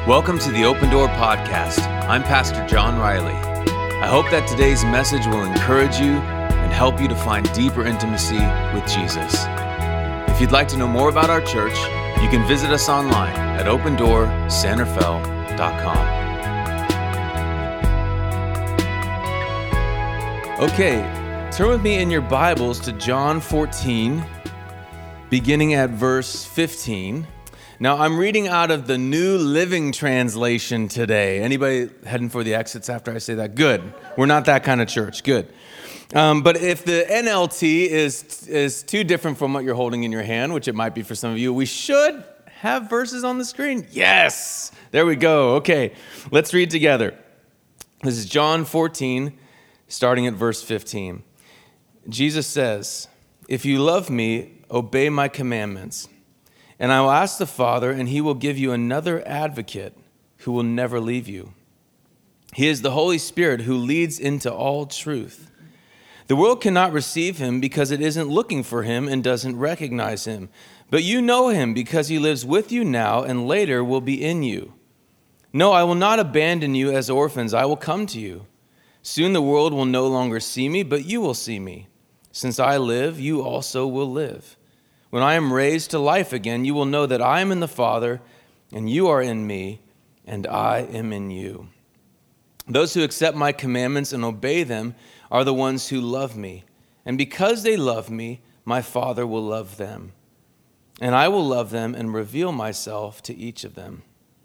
Welcome to the Open Door Podcast. I'm Pastor John Riley. I hope that today's message will encourage you and help you to find deeper intimacy with Jesus. If you'd like to know more about our church, you can visit us online at opendoorsanrafael.com. Okay, turn with me in your Bibles to John 14, beginning at verse 15. Now, I'm reading out of the New Living Translation today. Anybody heading for the exits after I say that? Good. We're not that kind of church. Good. But if the NLT is too different from what you're holding in your hand, which it might be for some of you, we should have verses on the screen. Yes. There we go. Okay. Let's read together. This is John 14, starting at verse 15. Jesus says, "If you love me, obey my commandments. And I will ask the Father, and he will give you another advocate who will never leave you. He is the Holy Spirit who leads into all truth. The world cannot receive him because it isn't looking for him and doesn't recognize him. But you know him because he lives with you now and later will be in you. No, I will not abandon you as orphans. I will come to you. Soon the world will no longer see me, but you will see me. Since I live, you also will live. When I am raised to life again, you will know that I am in the Father, and you are in me, and I am in you. Those who accept my commandments and obey them are the ones who love me. And because they love me, my Father will love them. And I will love them and reveal myself to each of them."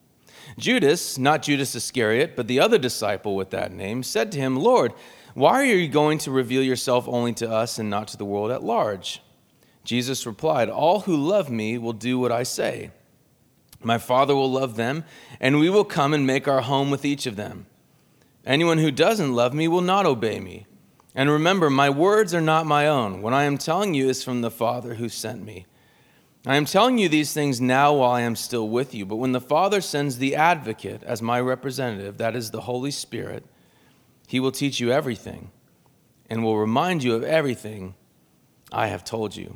Judas, not Judas Iscariot, but the other disciple with that name, said to him, "Lord, why are you going to reveal yourself only to us and not to the world at large?" Jesus replied, "All who love me will do what I say. My Father will love them, and we will come and make our home with each of them. Anyone who doesn't love me will not obey me. And remember, my words are not my own. What I am telling you is from the Father who sent me. I am telling you these things now while I am still with you, but when the Father sends the Advocate as my representative, that is the Holy Spirit, he will teach you everything and will remind you of everything I have told you."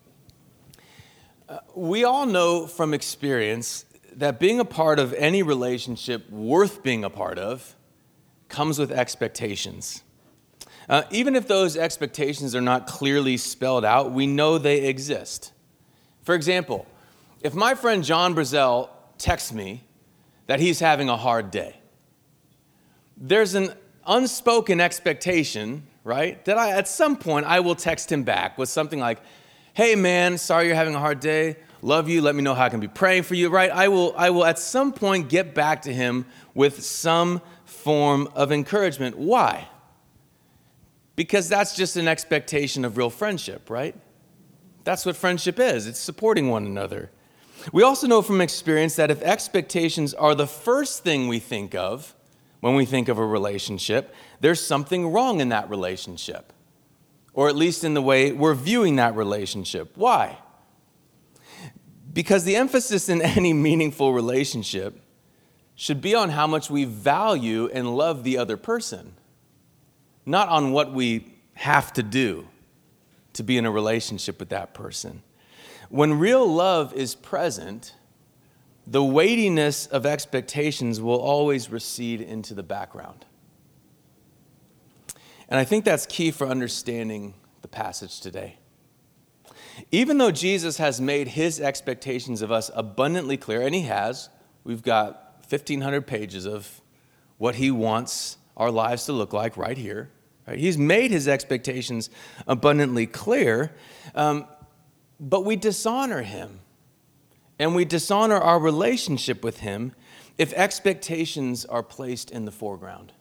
We all know from experience that being a part of any relationship worth being a part of comes with expectations. Even if those expectations are not clearly spelled out, we know they exist. For example, if my friend John Brazel texts me that he's having a hard day, there's an unspoken expectation, right, that at some point I will text him back with something like, "Hey man, sorry you're having a hard day. Love you. Let me know how I can be praying for you," right? I will at some point get back to him with some form of encouragement. Why? Because that's just an expectation of real friendship, right? That's what friendship is. It's supporting one another. We also know from experience that if expectations are the first thing we think of when we think of a relationship, there's something wrong in that relationship. Or at least in the way we're viewing that relationship. Why? Because the emphasis in any meaningful relationship should be on how much we value and love the other person, not on what we have to do to be in a relationship with that person. When real love is present, the weightiness of expectations will always recede into the background. And I think that's key for understanding the passage today. Even though Jesus has made his expectations of us abundantly clear, and he has, we've got 1,500 pages of what he wants our lives to look like right here. Right? He's made his expectations abundantly clear, but we dishonor him, and we dishonor our relationship with him if expectations are placed in the foreground.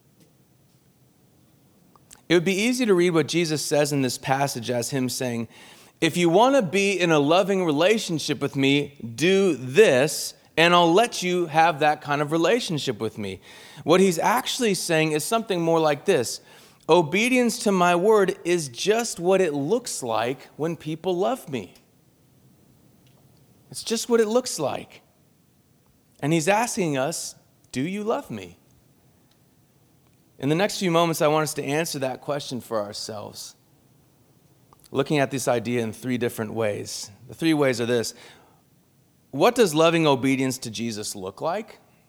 It would be easy to read what Jesus says in this passage as him saying, "If you want to be in a loving relationship with me, do this, and I'll let you have that kind of relationship with me." What he's actually saying is something more like this: obedience to my word is just what it looks like when people love me. It's just what it looks like. And he's asking us, do you love me? In the next few moments, I want us to answer that question for ourselves, looking at this idea in three different ways. The three ways are this: what does loving obedience to Jesus look like?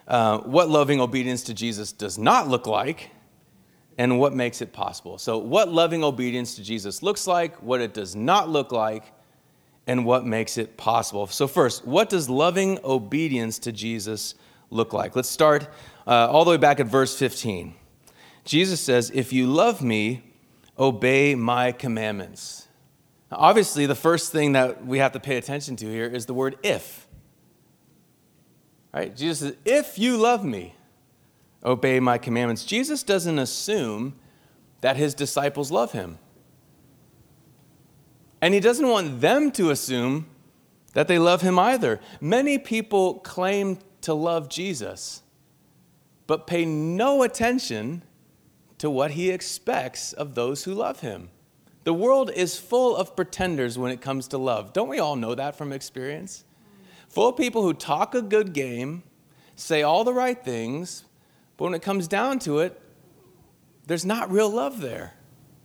what loving obedience to Jesus does not look like, and what makes it possible. So what loving obedience to Jesus looks like, what it does not look like, and what makes it possible. So first, what does loving obedience to Jesus look like? Let's start all the way back at verse 15. Jesus says, "If you love me, obey my commandments." Now, obviously, the first thing that we have to pay attention to here is the word if. Right? Jesus says, "If you love me, obey my commandments." Jesus doesn't assume that his disciples love him. And he doesn't want them to assume that they love him either. Many people claim to love Jesus, but pay no attention to what he expects of those who love him. The world is full of pretenders when it comes to love. Don't we all know that from experience? Full of people who talk a good game, say all the right things, but when it comes down to it, there's not real love there.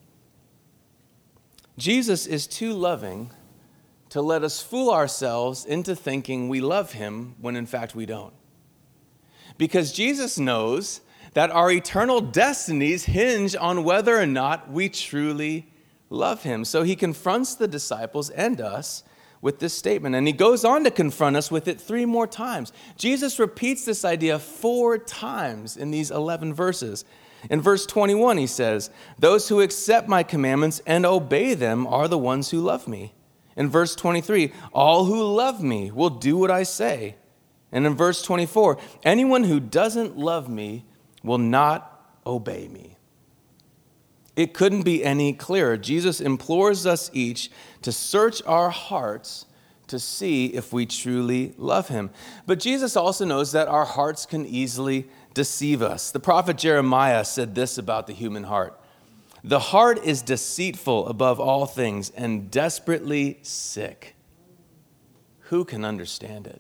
Jesus is too loving to let us fool ourselves into thinking we love him when in fact we don't. Because Jesus knows that our eternal destinies hinge on whether or not we truly love him. So he confronts the disciples and us with this statement, and he goes on to confront us with it 3 more times. Jesus repeats this idea 4 times in these 11 verses. In verse 21, he says, "Those who accept my commandments and obey them are the ones who love me." In verse 23, "All who love me will do what I say." And in verse 24, "Anyone who doesn't love me will not obey me." It couldn't be any clearer. Jesus implores us each to search our hearts to see if we truly love him. But Jesus also knows that our hearts can easily deceive us. The prophet Jeremiah said this about the human heart: "The heart is deceitful above all things and desperately sick. Who can understand it?"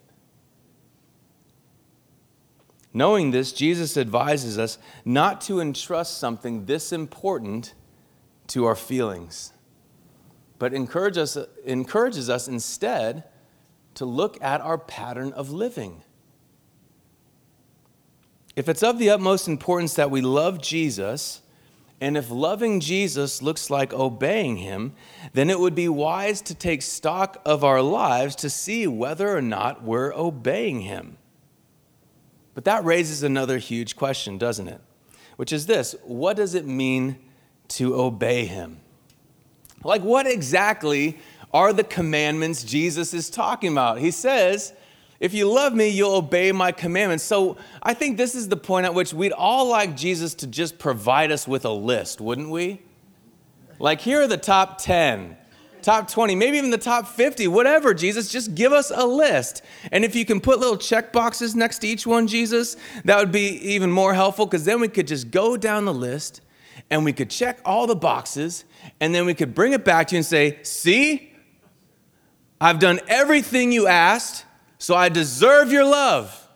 Knowing this, Jesus advises us not to entrust something this important to our feelings, but encourages us instead to look at our pattern of living. If it's of the utmost importance that we love Jesus, and if loving Jesus looks like obeying him, then it would be wise to take stock of our lives to see whether or not we're obeying him. But that raises another huge question, doesn't it? Which is this: what does it mean to obey him? Like, what exactly are the commandments Jesus is talking about? He says, "If you love me, you'll obey my commandments." So I think this is the point at which we'd all like Jesus to just provide us with a list, wouldn't we? Like, here are the top 10. Top 20, maybe even the top 50, whatever, Jesus, just give us a list. And if you can put little check boxes next to each one, Jesus, that would be even more helpful, because then we could just go down the list and we could check all the boxes, and then we could bring it back to you and say, "See, I've done everything you asked, so I deserve your love."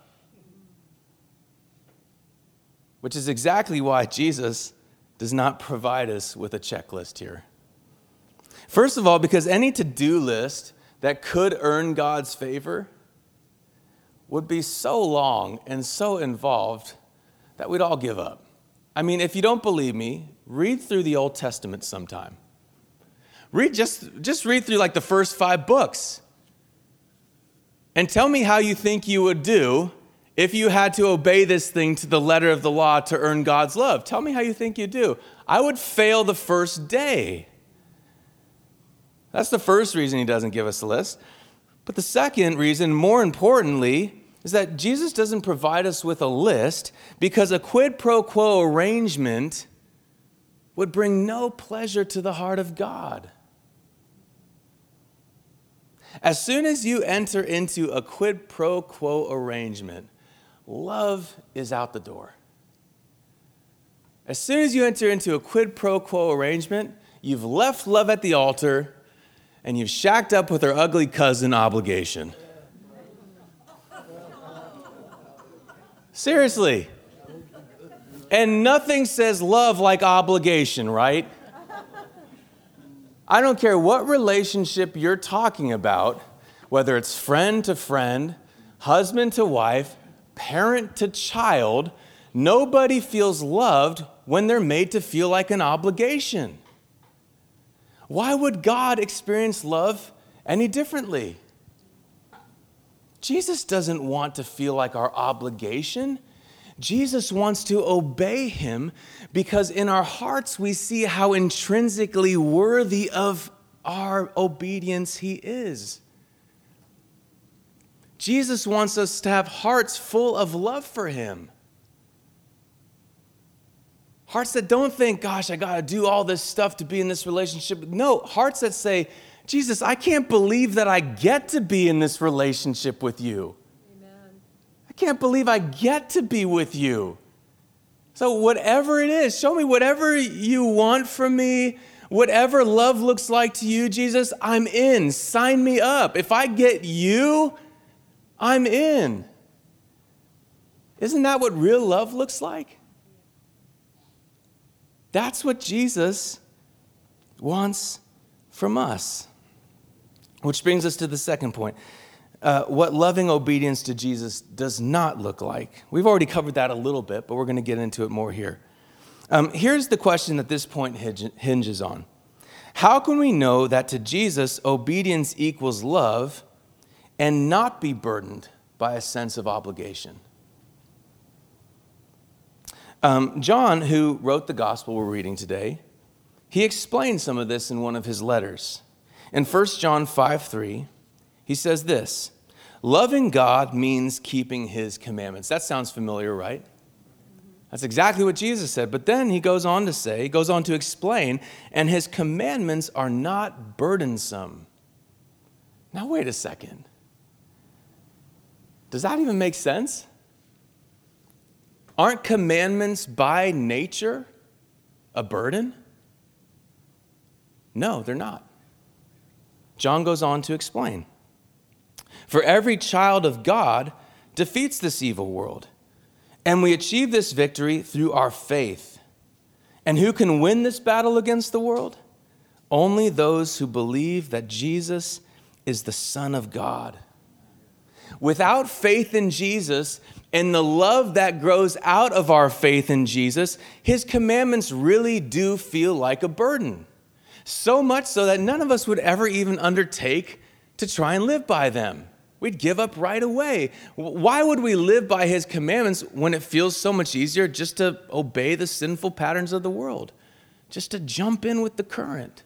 Which is exactly why Jesus does not provide us with a checklist here. First of all, because any to-do list that could earn God's favor would be so long and so involved that we'd all give up. I mean, if you don't believe me, read through the Old Testament sometime. Just read through like the first 5 books. And tell me how you think you would do if you had to obey this thing to the letter of the law to earn God's love. Tell me how you think you'd do. I would fail the first day. That's the first reason he doesn't give us a list. But the second reason, more importantly, is that Jesus doesn't provide us with a list because a quid pro quo arrangement would bring no pleasure to the heart of God. As soon as you enter into a quid pro quo arrangement, love is out the door. As soon as you enter into a quid pro quo arrangement, you've left love at the altar and you've shacked up with her ugly cousin, obligation. Seriously. And nothing says love like obligation, right? I don't care what relationship you're talking about, whether it's friend to friend, husband to wife, parent to child, nobody feels loved when they're made to feel like an obligation. Why would God experience love any differently? Jesus doesn't want to feel like our obligation. Jesus wants to obey him because in our hearts we see how intrinsically worthy of our obedience he is. Jesus wants us to have hearts full of love for him. Hearts that don't think, gosh, I got to do all this stuff to be in this relationship. No, hearts that say, Jesus, I can't believe that I get to be in this relationship with you. Amen. I can't believe I get to be with you. So whatever it is, show me whatever you want from me, whatever love looks like to you, Jesus, I'm in. Sign me up. If I get you, I'm in. Isn't that what real love looks like? That's what Jesus wants from us. Which brings us to the second point. What loving obedience to Jesus does not look like. We've already covered that a little bit, but we're going to get into it more here. Here's the question that this point hinges on. How can we know that to Jesus, obedience equals love and not be burdened by a sense of obligation? John, who wrote the gospel we're reading today, he explained some of this in one of his letters. In 1 John 5:3, he says this, loving God means keeping his commandments. That sounds familiar, right? That's exactly what Jesus said. But then he goes on to explain, and his commandments are not burdensome. Now, wait a second. Does that even make sense? Aren't commandments by nature a burden? No, they're not. John goes on to explain. For every child of God defeats this evil world, and we achieve this victory through our faith. And who can win this battle against the world? Only those who believe that Jesus is the Son of God. Without faith in Jesus and the love that grows out of our faith in Jesus, his commandments really do feel like a burden. So much so that none of us would ever even undertake to try and live by them. We'd give up right away. Why would we live by his commandments when it feels so much easier just to obey the sinful patterns of the world? Just to jump in with the current?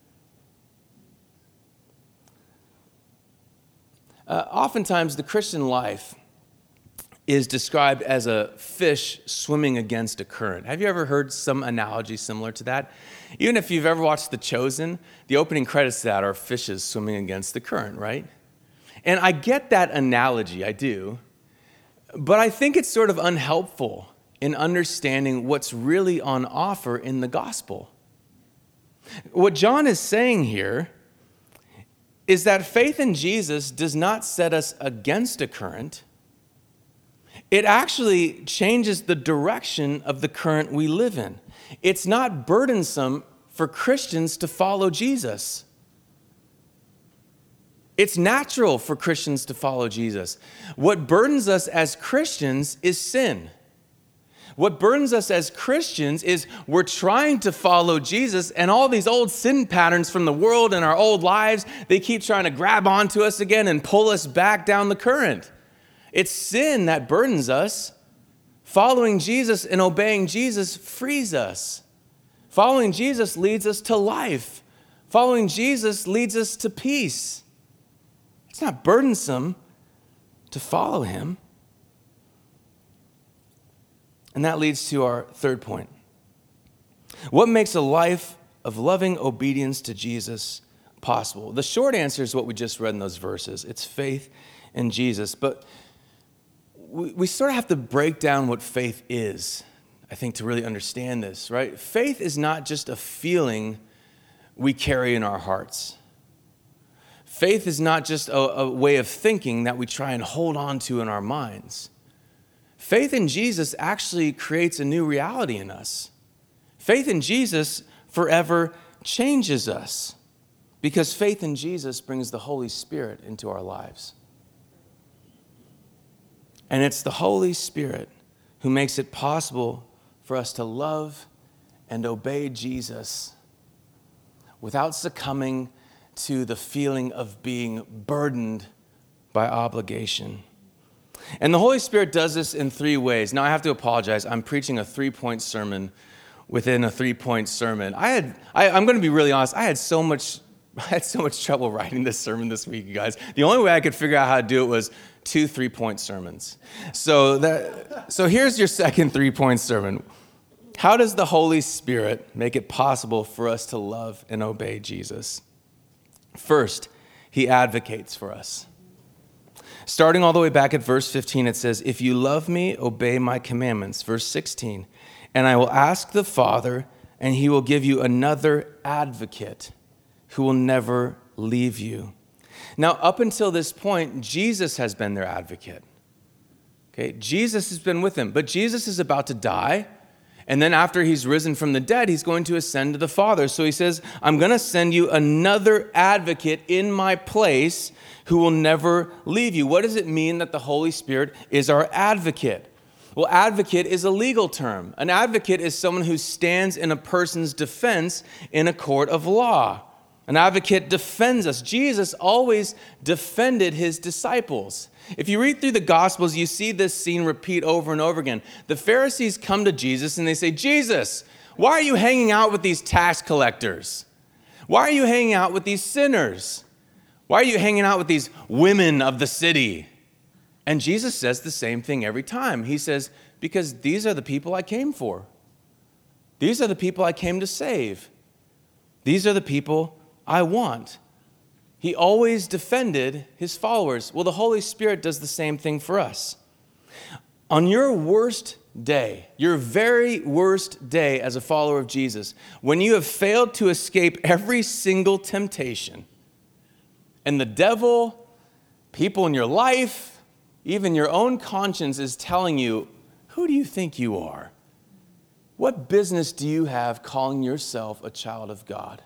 Oftentimes, the Christian life is described as a fish swimming against a current. Have you ever heard some analogy similar to that? Even if you've ever watched The Chosen, the opening credits to that are fishes swimming against the current, right? And I get that analogy, I do, but I think it's sort of unhelpful in understanding what's really on offer in the gospel. What John is saying here is that faith in Jesus does not set us against a current. It actually changes the direction of the current we live in. It's not burdensome for Christians to follow Jesus. It's natural for Christians to follow Jesus. What burdens us as Christians is sin. What burdens us as Christians is we're trying to follow Jesus, and all these old sin patterns from the world and our old lives, they keep trying to grab onto us again and pull us back down the current. It's sin that burdens us. Following Jesus and obeying Jesus frees us. Following Jesus leads us to life. Following Jesus leads us to peace. It's not burdensome to follow him. And that leads to our third point. What makes a life of loving obedience to Jesus possible? The short answer is what we just read in those verses. It's faith in Jesus. But we sort of have to break down what faith is, I think, to really understand this, right? Faith is not just a feeling we carry in our hearts. Faith is not just a way of thinking that we try and hold on to in our minds. Faith in Jesus actually creates a new reality in us. Faith in Jesus forever changes us because faith in Jesus brings the Holy Spirit into our lives. And it's the Holy Spirit who makes it possible for us to love and obey Jesus without succumbing to the feeling of being burdened by obligation. And the Holy Spirit does this in 3 ways. Now, I have to apologize. I'm preaching a 3-point sermon within a 3-point sermon. I'm going to be really honest. I had so much trouble writing this sermon this week, you guys. The only way I could figure out how to do it was 2 3-point sermons. So here's your second 3-point sermon. How does the Holy Spirit make it possible for us to love and obey Jesus? First, he advocates for us. Starting all the way back at verse 15, it says, "If you love me, obey my commandments." Verse 16, "And I will ask the Father, and he will give you another advocate who will never leave you." Now, up until this point, Jesus has been their advocate. Okay, Jesus has been with them, but Jesus is about to die. And then after he's risen from the dead, he's going to ascend to the Father. So he says, "I'm going to send you another advocate in my place who will never leave you." What does it mean that the Holy Spirit is our advocate? Well, advocate is a legal term. An advocate is someone who stands in a person's defense in a court of law. An advocate defends us. Jesus always defended his disciples. If you read through the Gospels, you see this scene repeat over and over again. The Pharisees come to Jesus and they say, "Jesus, why are you hanging out with these tax collectors? Why are you hanging out with these sinners? Why are you hanging out with these women of the city?" And Jesus says the same thing every time. He says, "Because these are the people I came for. These are the people I came to save. These are the people I want." He always defended his followers. Well, the Holy Spirit does the same thing for us. On your worst day, your very worst day as a follower of Jesus, when you have failed to escape every single temptation, and the devil, people in your life, even your own conscience is telling you, "Who do you think you are? What business do you have calling yourself a child of God?"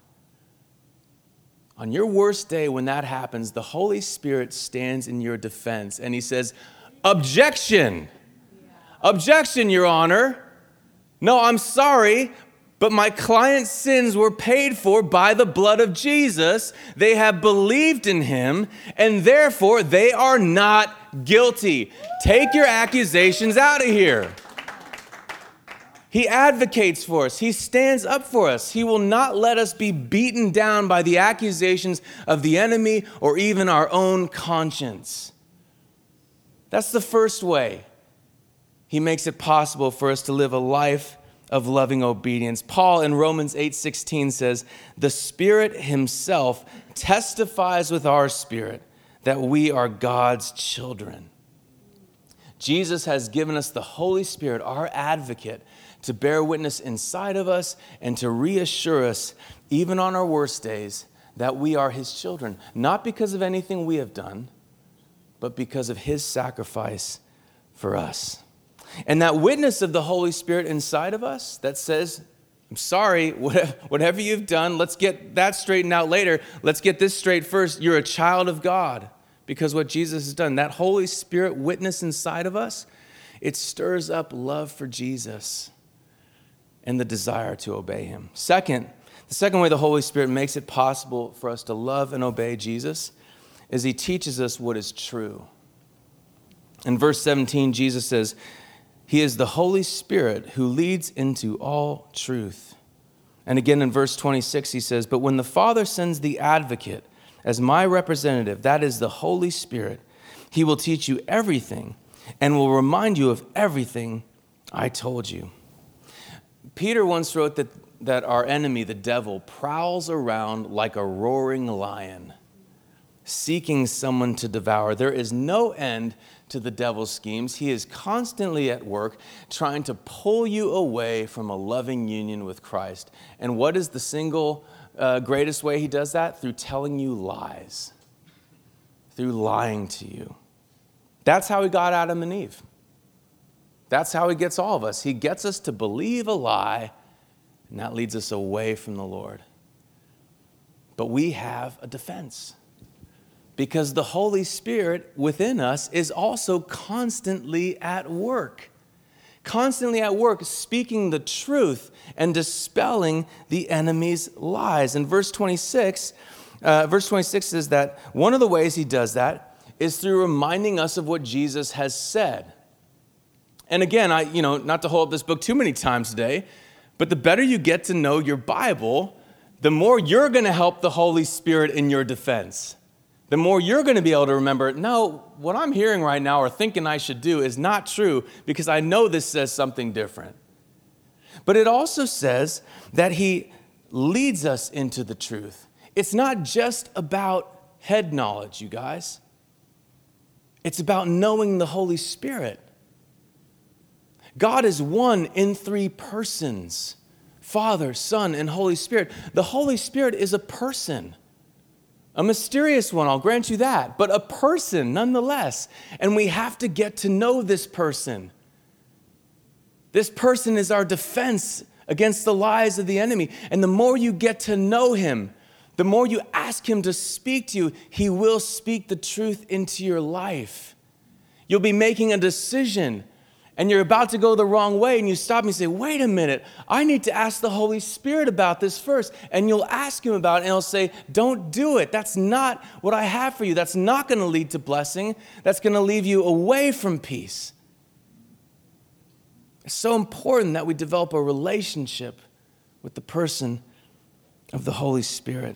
On your worst day, when that happens, the Holy Spirit stands in your defense and he says, "Objection! Objection, Your Honor. No, I'm sorry, but my client's sins were paid for by the blood of Jesus. They have believed in him, and therefore they are not guilty. Take your accusations out of here." He advocates for us. He stands up for us. He will not let us be beaten down by the accusations of the enemy or even our own conscience. That's the first way he makes it possible for us to live a life of loving obedience. Paul in Romans 8:16 says, "The Spirit himself testifies with our spirit that we are God's children." Jesus has given us the Holy Spirit, our advocate, to bear witness inside of us and to reassure us, even on our worst days, that we are his children. Not because of anything we have done, but because of his sacrifice for us. And that witness of the Holy Spirit inside of us that says, "I'm sorry, whatever you've done, let's get that straightened out later. Let's get this straight first. You're a child of God because what Jesus has done." That Holy Spirit witness inside of us, it stirs up love for Jesus and the desire to obey him. The second way the Holy Spirit makes it possible for us to love and obey Jesus is he teaches us what is true. In verse 17, Jesus says, "He is the Holy Spirit who leads into all truth." And again in verse 26, he says, "But when the Father sends the advocate as my representative, that is the Holy Spirit, he will teach you everything and will remind you of everything I told you." Peter once wrote that our enemy, the devil, prowls around like a roaring lion, seeking someone to devour. There is no end to the devil's schemes. He is constantly at work trying to pull you away from a loving union with Christ. And what is the single greatest way he does that? Through telling you lies, through lying to you. That's how he got Adam and Eve. That's how he gets all of us. He gets us to believe a lie, and that leads us away from the Lord. But we have a defense Because the Holy Spirit within us is also constantly at work. Constantly at work, speaking the truth and dispelling the enemy's lies. And verse 26 says that one of the ways he does that is through reminding us of what Jesus has said. And again, not to hold up this book too many times today, but the better you get to know your Bible, the more you're going to help the Holy Spirit in your defense. The more you're going to be able to remember, no, what I'm hearing right now or thinking I should do is not true because I know this says something different. But it also says that he leads us into the truth. It's not just about head knowledge, you guys. It's about knowing the Holy Spirit. God is one in three persons, Father, Son, and Holy Spirit. The Holy Spirit is a person. A mysterious one, I'll grant you that, but a person nonetheless. And we have to get to know this person. This person is our defense against the lies of the enemy. And the more you get to know him, the more you ask him to speak to you, he will speak the truth into your life. You'll be making a decision and you're about to go the wrong way, and you stop and you say, wait a minute, I need to ask the Holy Spirit about this first. And you'll ask him about it, and he'll say, don't do it. That's not what I have for you. That's not going to lead to blessing. That's going to leave you away from peace. It's so important that we develop a relationship with the person of the Holy Spirit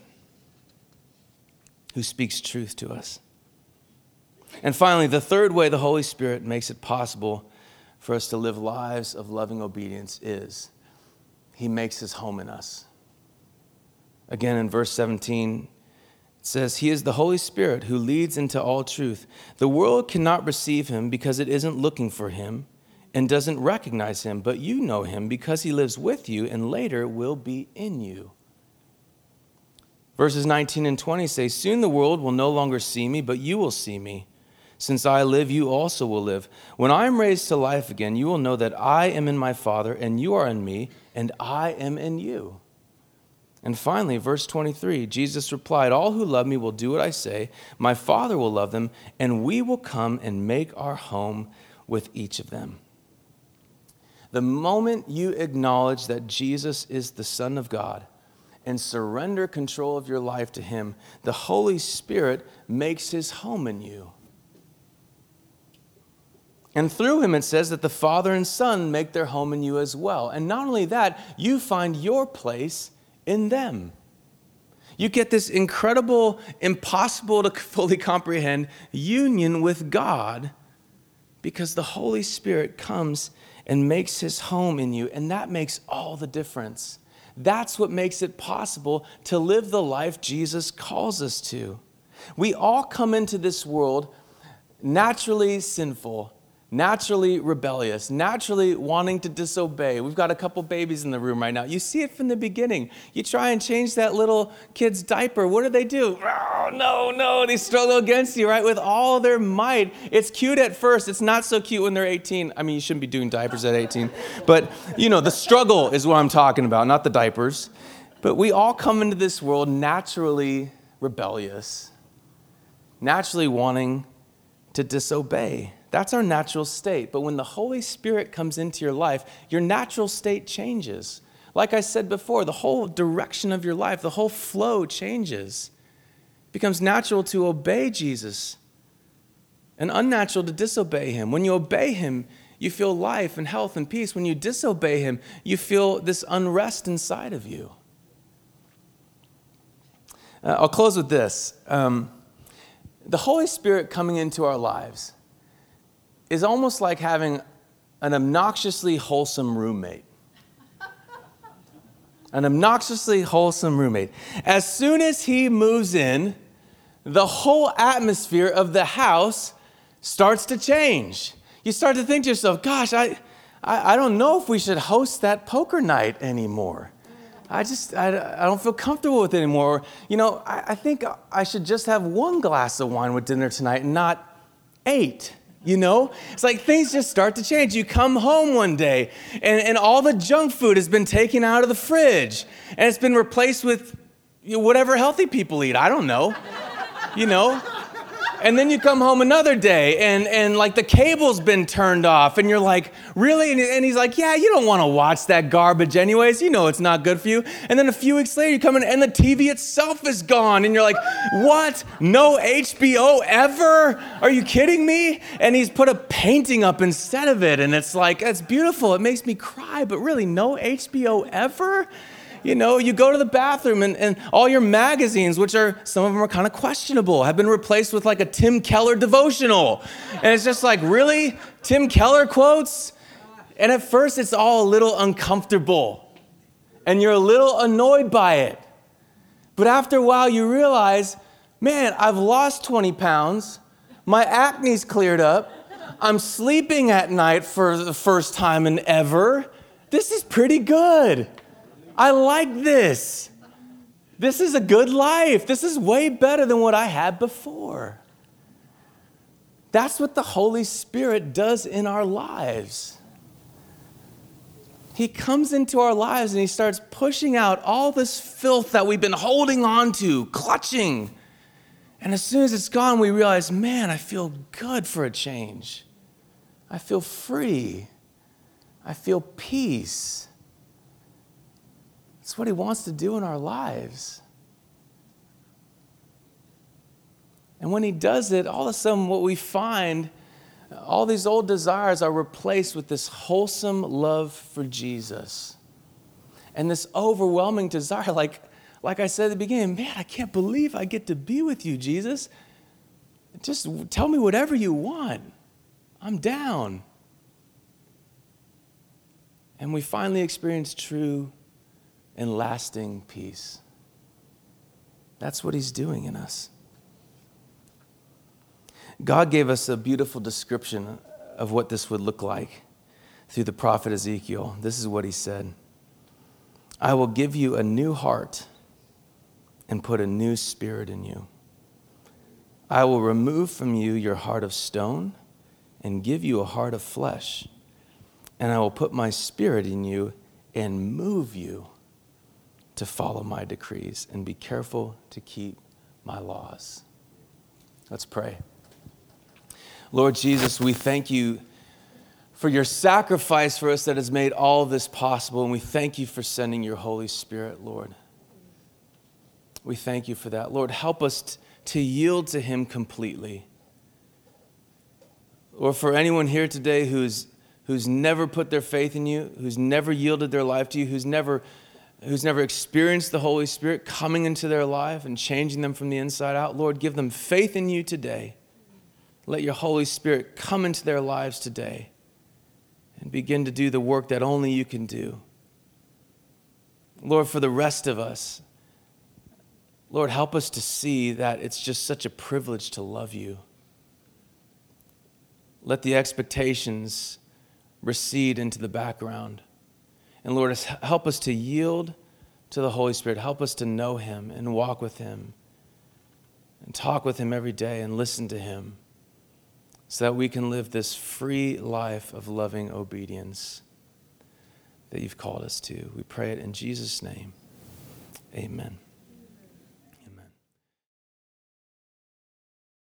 who speaks truth to us. And finally, the third way the Holy Spirit makes it possible for us to live lives of loving obedience is he makes his home in us. Again, in verse 17, it says, he is the Holy Spirit who leads into all truth. The world cannot receive him because it isn't looking for him and doesn't recognize him, but you know him because he lives with you and later will be in you. Verses 19 and 20 say, soon the world will no longer see me, but you will see me. Since I live, you also will live. When I am raised to life again, you will know that I am in my Father, and you are in me, and I am in you. And finally, verse 23, Jesus replied, all who love me will do what I say. My Father will love them, and we will come and make our home with each of them. The moment you acknowledge that Jesus is the Son of God and surrender control of your life to him, the Holy Spirit makes his home in you. And through him, it says that the Father and Son make their home in you as well. And not only that, you find your place in them. You get this incredible, impossible to fully comprehend union with God because the Holy Spirit comes and makes his home in you. And that makes all the difference. That's what makes it possible to live the life Jesus calls us to. We all come into this world naturally sinful, naturally rebellious, naturally wanting to disobey. We've got a couple babies in the room right now. You see it from the beginning. You try and change that little kid's diaper. What do? Oh, no. They struggle against you, right? With all their might. It's cute at first. It's not so cute when they're 18. I mean, you shouldn't be doing diapers at 18. But, the struggle is what I'm talking about, not the diapers. But we all come into this world naturally rebellious, naturally wanting to disobey. That's our natural state. But when the Holy Spirit comes into your life, your natural state changes. Like I said before, the whole direction of your life, the whole flow changes. It becomes natural to obey Jesus and unnatural to disobey him. When you obey him, you feel life and health and peace. When you disobey him, you feel this unrest inside of you. I'll close with this. The Holy Spirit coming into our lives is almost like having an obnoxiously wholesome roommate. An obnoxiously wholesome roommate. As soon as he moves in, the whole atmosphere of the house starts to change. You start to think to yourself, gosh, I don't know if we should host that poker night anymore. I don't feel comfortable with it anymore. I think I should just have one glass of wine with dinner tonight and not 8. It's like things just start to change. You come home one day and all the junk food has been taken out of the fridge and it's been replaced with whatever healthy people eat. I don't know. And then you come home another day and like the cable's been turned off and you're like, really? And he's like, yeah, you don't want to watch that garbage anyways. You know it's not good for you. And then a few weeks later you come in and the TV itself is gone. And you're like, what? No HBO ever? Are you kidding me? And he's put a painting up instead of it. And it's like, it's beautiful. It makes me cry, but really no HBO ever? You know, you go to the bathroom and all your magazines, which are, some of them are kind of questionable, have been replaced with like a Tim Keller devotional. And it's just like, really? Tim Keller quotes? And at first it's all a little uncomfortable and you're a little annoyed by it. But after a while you realize, man, I've lost 20 pounds. My acne's cleared up. I'm sleeping at night for the first time in ever. This is pretty good. I like this. This is a good life. This is way better than what I had before. That's what the Holy Spirit does in our lives. He comes into our lives and he starts pushing out all this filth that we've been holding on to, clutching. And as soon as it's gone, we realize, man, I feel good for a change. I feel free. I feel peace. It's what he wants to do in our lives. And when he does it, all of a sudden what we find, all these old desires are replaced with this wholesome love for Jesus. And this overwhelming desire, like I said at the beginning, man, I can't believe I get to be with you, Jesus. Just tell me whatever you want. I'm down. And we finally experience true and lasting peace. That's what he's doing in us. God gave us a beautiful description of what this would look like through the prophet Ezekiel. This is what he said. I will give you a new heart and put a new spirit in you. I will remove from you your heart of stone and give you a heart of flesh. And I will put my spirit in you and move you to follow my decrees and be careful to keep my laws. Let's pray. Lord Jesus, we thank you for your sacrifice for us that has made all this possible, and we thank you for sending your Holy Spirit, Lord. We thank you for that. Lord, help us to yield to him completely. Or for anyone here today who's never put their faith in you, who's never yielded their life to you, who's never experienced the Holy Spirit coming into their life and changing them from the inside out, Lord, give them faith in you today. Let your Holy Spirit come into their lives today and begin to do the work that only you can do. Lord, for the rest of us, Lord, help us to see that it's just such a privilege to love you. Let the expectations recede into the background. And Lord, help us to yield to the Holy Spirit. Help us to know him and walk with him and talk with him every day and listen to him so that we can live this free life of loving obedience that you've called us to. We pray it in Jesus' name. Amen.